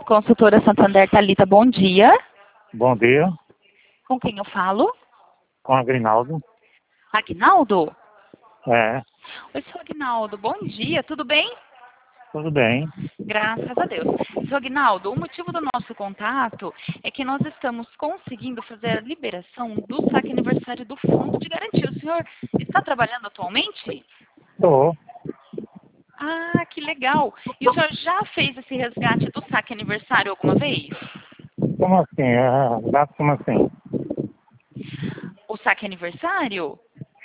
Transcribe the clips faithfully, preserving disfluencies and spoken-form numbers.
Consultora Santander, Thalita, bom dia. Bom dia, Com quem eu falo? com a Agrinaldo. Aguinaldo? É, Oi, seu Aguinaldo, bom dia, tudo bem? tudo bem. Graças a Deus. Seu Aguinaldo, o motivo do nosso contato é que nós estamos conseguindo fazer a liberação do saque aniversário do Fundo de Garantia. O senhor está trabalhando atualmente? Tô. Ah, que legal. E o senhor já fez esse resgate do saque aniversário alguma vez? Como assim? É, dá como assim? O saque aniversário?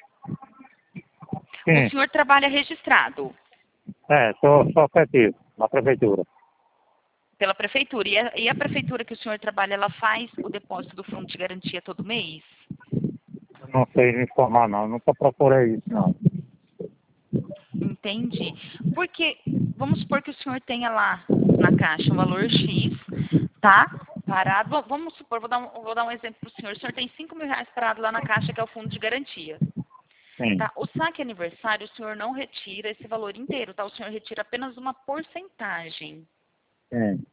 O Sim, senhor trabalha registrado é, tô só efetivo na prefeitura. pela prefeitura. E a, e a prefeitura que o senhor trabalha, ela faz o depósito do fundo de garantia todo mês? Não sei me informar não, nunca procurei isso não. Entendi. Porque, vamos supor que o senhor tenha lá na caixa um valor X, tá? Parado. Va- Vamos supor, vou dar um, vou dar um exemplo para o senhor. O senhor tem cinco mil reais parado lá na caixa, que é o fundo de garantia. Sim, Tá? O saque aniversário, o senhor não retira esse valor inteiro, tá? O senhor retira apenas uma porcentagem. sim.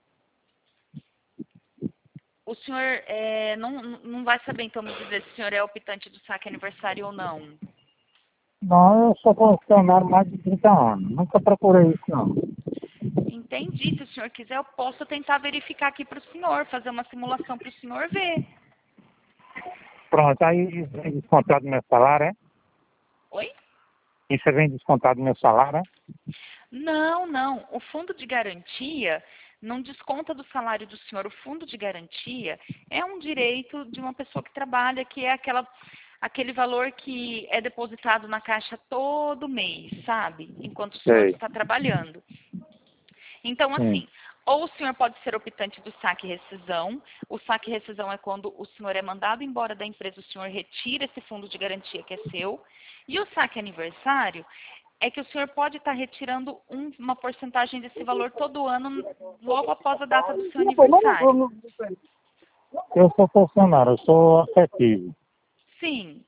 O senhor é, não, não vai saber, então, me dizer se o senhor é optante do saque aniversário ou não. Não, eu sou funcionário há mais de trinta anos, nunca procurei isso não. Entendi. Se o senhor quiser, eu posso tentar verificar aqui para o senhor, fazer uma simulação para o senhor ver. Pronto, aí vem descontado do meu salário, é? Oi? Isso vem descontado do meu salário, é? Não, não. O fundo de garantia não desconta do salário do senhor. O fundo de garantia é um direito de uma pessoa que trabalha, que é aquela, aquele valor que é depositado na caixa todo mês, sabe? Enquanto o senhor Sei, está trabalhando. Então, sim. assim, ou o senhor pode ser optante do saque e rescisão. O saque e rescisão é quando o senhor é mandado embora da empresa, o senhor retira esse fundo de garantia que é seu. E o saque aniversário é que o senhor pode estar retirando um- uma porcentagem desse valor todo ano, logo após a data do seu aniversário. Eu sou funcionário, eu sou efetivo. Sim.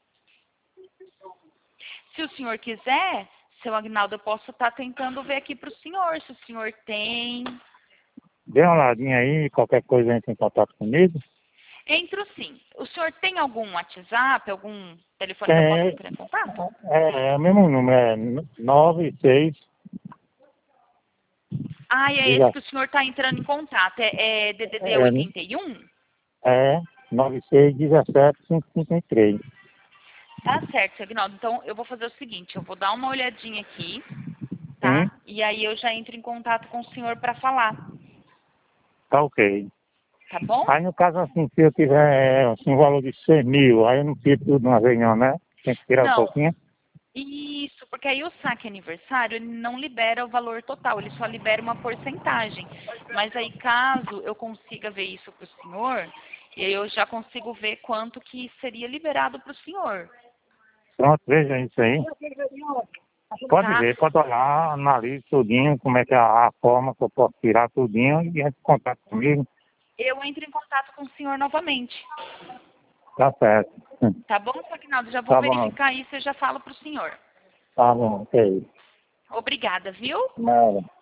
Se o senhor quiser, seu Agnaldo, eu posso estar tentando ver aqui para o senhor, se o senhor tem. Dê uma olhadinha aí, qualquer coisa entra em contato comigo. Entro sim. O senhor tem algum WhatsApp, algum telefone que eu possa Tem, entrar em contato? é, é o mesmo número, é nove seis, Ah, é esse diga, que o senhor está entrando em contato. É, é D D D é, oitenta e um? é nove seis dezessete cinco cinco três. Tá certo, seu Agnaldo. Então, eu vou fazer o seguinte, eu vou dar uma olhadinha aqui, Sim, tá? E aí eu já entro em contato com o senhor para falar, tá ok. tá bom? Aí no caso assim, se eu tiver assim, um valor de cem mil, aí eu não tiro tudo de uma vez não, né? Tem que tirar um Não, pouquinho. isso, porque aí o saque aniversário, ele não libera o valor total, ele só libera uma porcentagem. Mas aí, caso eu consiga ver isso para o senhor, eu já consigo ver quanto que seria liberado para o senhor, Pronto, veja isso aí. Pode tá? ver, pode olhar, analise tudinho, como é que é a, a forma que eu posso tirar tudinho e entre em contato comigo. Eu entro em contato com o senhor novamente, Tá certo. Hum, tá bom, seu Aguinaldo? Já vou Tá bom, verificar isso e já falo para o senhor. tá bom, ok. Obrigada, viu? Nada.